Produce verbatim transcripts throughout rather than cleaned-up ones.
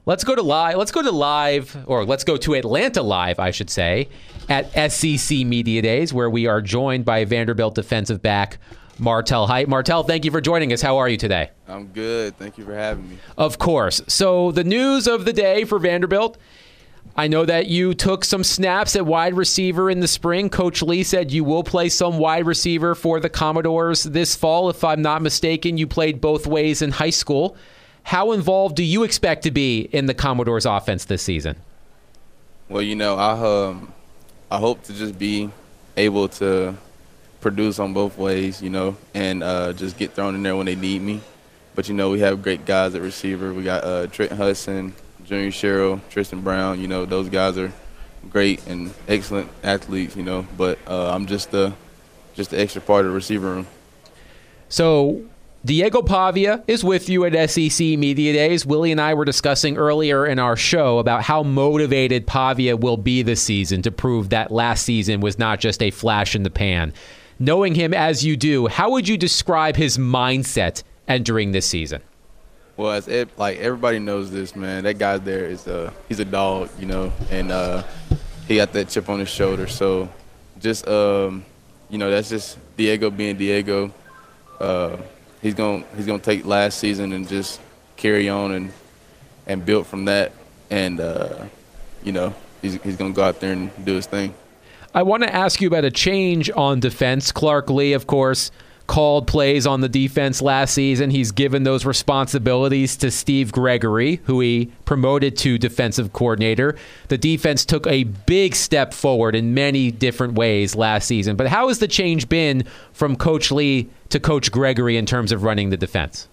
Let's go to live. Let's go to live, or let's go to Atlanta live, I should say, at S E C Media Days, where we are joined by Vanderbilt defensive back Martel Hight. Martel, thank you for joining us. How are you today? I'm good. Thank you for having me. Of course. So the news of the day for Vanderbilt, I know that you took some snaps at wide receiver in the spring. Coach Lee said you will play some wide receiver for the Commodores this fall. If I'm not mistaken, you played both ways in high school. How involved do you expect to be in the Commodores offense this season? Well, you know, I um, I hope to just be able to produce on both ways, you know, and uh, just get thrown in there when they need me. But, you know, we have great guys at receiver. We got uh, Trent Hudson, Junior Sherrill, Tristan Brown. You know, those guys are great and excellent athletes, you know. But uh, I'm just the, just the extra part of the receiver room. So Diego Pavia is with you at S E C Media Days. Willie and I were discussing earlier in our show about how motivated Pavia will be this season to prove that last season was not just a flash in the pan. Knowing him as you do, how would you describe his mindset entering this season? Well, as it, like everybody knows this, man, that guy there is a he's a dog, you know, and uh, he got that chip on his shoulder. So just um, you know, that's just Diego being Diego. Uh, He's gonna he's gonna take last season and just carry on and and build from that, and uh, you know he's he's gonna go out there and do his thing. I want to ask you about a change on defense. Clark Lee, of course, called plays on the defense last season. He's given those responsibilities to Steve Gregory, who he promoted to defensive coordinator. The defense took a big step forward in many different ways last season. But how has the change been from Coach Lee to Coach Gregory in terms of running the defense?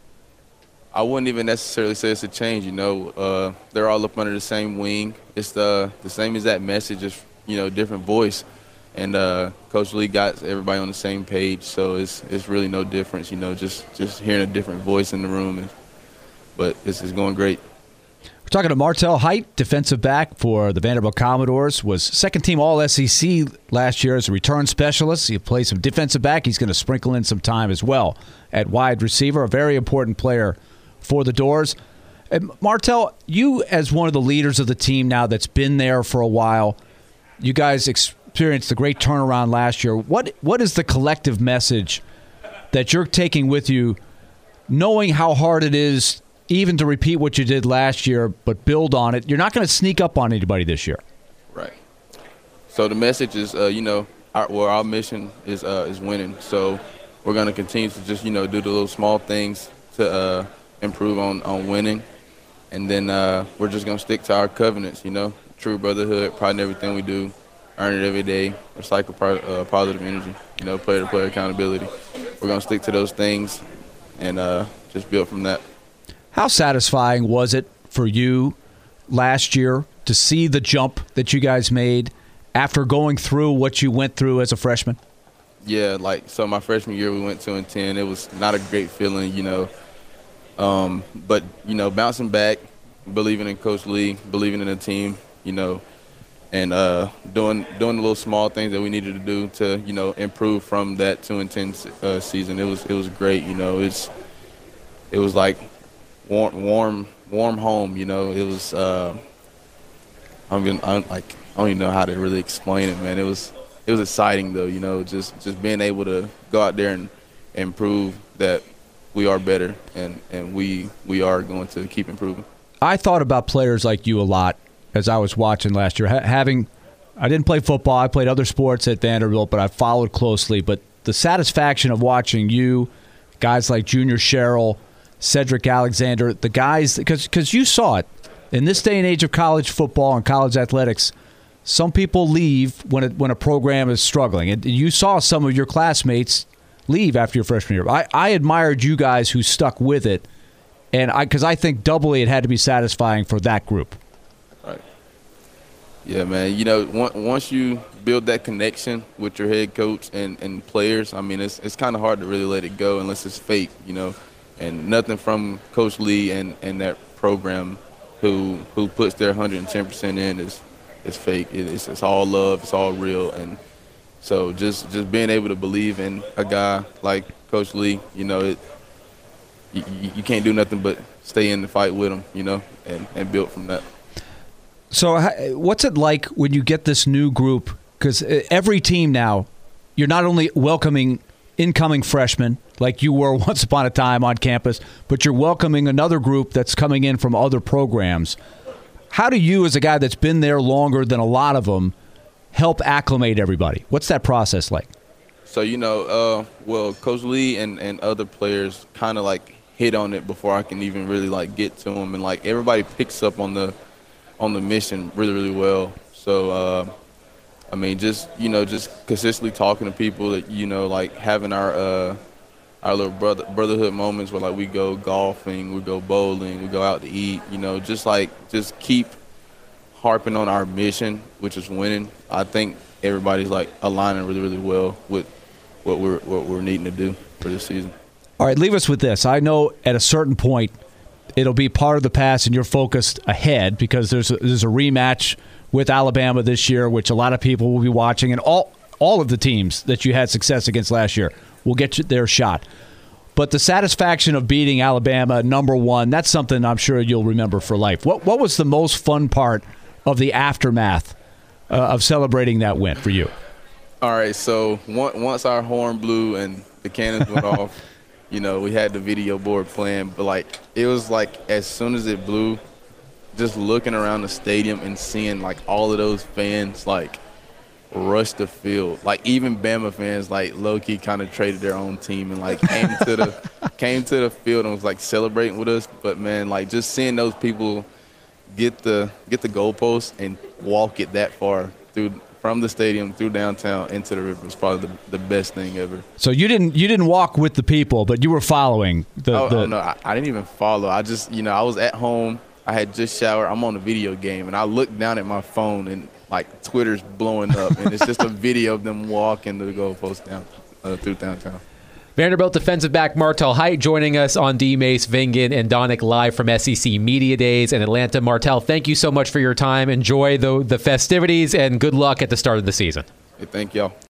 I wouldn't even necessarily say it's a change. You know, uh, they're all up under the same wing. It's the the same exact message, just you know, different voice. And uh, Coach Lee got everybody on the same page, so it's it's really no difference, you know, just, just hearing a different voice in the room. And, but this is going great. We're talking to Martel Hight, defensive back for the Vanderbilt Commodores, was second-team All S E C last year as a return specialist. He played some defensive back. He's going to sprinkle in some time as well at wide receiver, a very important player for the Doors. And Martel, you as one of the leaders of the team now that's been there for a while, you guys experienced experienced the great turnaround last year. What what is the collective message that you're taking with you, knowing how hard it is even to repeat what you did last year, but build on it? You're not going to sneak up on anybody this year. Right. So the message is, uh, you know, our, well, our mission is uh, is winning. So we're going to continue to just, you know, do the little small things to uh, improve on, on winning. And then uh, we're just going to stick to our covenants, you know, true brotherhood, pride in everything we do. Earn it every day, recycle uh, positive energy, you know, player-to-player accountability. We're going to stick to those things and uh, just build from that. How satisfying was it for you last year to see the jump that you guys made after going through what you went through as a freshman? Yeah, like, so my freshman year we went two and ten. It was not a great feeling, you know. Um, but, you know, bouncing back, believing in Coach Lee, believing in the team, you know, and uh, doing doing the little small things that we needed to do to, you know, improve from that two and ten uh, season. It was it was great, you know. It's it was like warm warm warm home, you know. It was uh, I'm gonna I'm like I don't even know how to really explain it, man. It was it was exciting though, you know, just just being able to go out there and, and prove that we are better and, and we we are going to keep improving. I thought about players like you a lot as I was watching last year. Ha- having, I didn't play football. I played other sports at Vanderbilt, but I followed closely. But the satisfaction of watching you, guys like Junior Sherrill, Cedric Alexander, the guys, because because you saw it. In this day and age of college football and college athletics, some people leave when it, when a program is struggling. And you saw some of your classmates leave after your freshman year. I, I admired you guys who stuck with it, and I because I think doubly it had to be satisfying for that group. Right. Yeah, man. You know, once you build that connection with your head coach and, and players, I mean, it's it's kind of hard to really let it go unless it's fake, you know. And nothing from Coach Lee and, and that program who who puts their one hundred ten percent in is is fake. It's it's all love. It's all real. And so just just being able to believe in a guy like Coach Lee, you know, it you, you, you can't do nothing but stay in the fight with them, you know, and, and build from that. So what's it like when you get this new group? Because every team now, you're not only welcoming incoming freshmen like you were once upon a time on campus, but you're welcoming another group that's coming in from other programs. How do you, as a guy that's been there longer than a lot of them, help acclimate everybody? What's that process like? So, you know, uh, well, Coach Lee and, and other players kind of like hit on it before I can even really like get to them. And like everybody picks up on the on the mission really, really well. So, uh, I mean, just, you know, just consistently talking to people that, you know, like having our uh, our little brother brotherhood moments where like we go golfing, we go bowling, we go out to eat, you know, just like just keep harping on our mission, which is winning. I think everybody's like aligning really, really well with what we're what we're needing to do for this season. All right, leave us with this. I know at a certain point it'll be part of the past and you're focused ahead because there's a, there's a rematch with Alabama this year, which a lot of people will be watching, and all all of the teams that you had success against last year will get their shot. But the satisfaction of beating Alabama number one, that's something I'm sure you'll remember for life. What what was the most fun part of the aftermath uh, of celebrating that win for you? All right, so once our horn blew and the cannons went off, you know, we had the video board playing, but like it was like as soon as it blew, just looking around the stadium and seeing like all of those fans like rush the field. Like even Bama fans like low-key kind of traded their own team and like came to the came to the field and was like celebrating with us. But man, like just seeing those people get the get the goalpost and walk it that far through from the stadium through downtown into the river was probably the, the best thing ever. So you didn't you didn't walk with the people, but you were following the. Oh, the... oh no, I, I didn't even follow. I just you know I was at home. I had just showered. I'm on a video game, and I looked down at my phone, and like Twitter's blowing up, and it's just a video of them walking to the goalpost down uh, through downtown. Vanderbilt defensive back Martel Hight joining us on D. Mace, Vingan, and Donick live from S E C Media Days in Atlanta. Martel, thank you so much for your time. Enjoy the the festivities, and good luck at the start of the season. Hey, thank y'all.